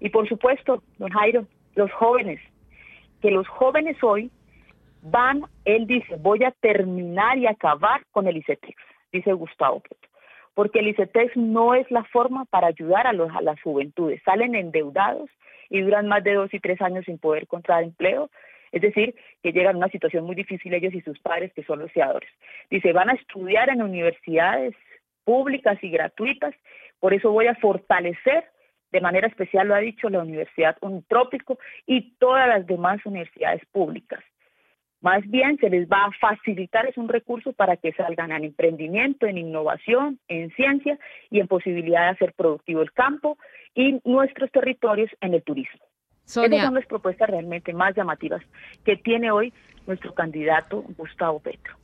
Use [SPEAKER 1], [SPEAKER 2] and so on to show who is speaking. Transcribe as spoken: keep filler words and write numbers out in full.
[SPEAKER 1] Y por supuesto, don Jairo, los jóvenes, que los jóvenes hoy van, él dice, voy a terminar y acabar con el ICETEX, dice Gustavo Petro, porque el ICETEX no es la forma para ayudar a, los, a las juventudes, salen endeudados y duran más de dos y tres años sin poder encontrar empleo, es decir, que llegan a una situación muy difícil ellos y sus padres, que son los fiadores. Dice, van a estudiar en universidades públicas y gratuitas, por eso voy a fortalecer, de manera especial lo ha dicho, la Universidad Untrópico y todas las demás universidades públicas. Más bien se les va a facilitar, es un recurso para que salgan en emprendimiento, en innovación, en ciencia y en posibilidad de hacer productivo el campo y nuestros territorios en el turismo.
[SPEAKER 2] Sonia.
[SPEAKER 1] Esas son las propuestas realmente más llamativas que tiene hoy nuestro candidato Gustavo Petro.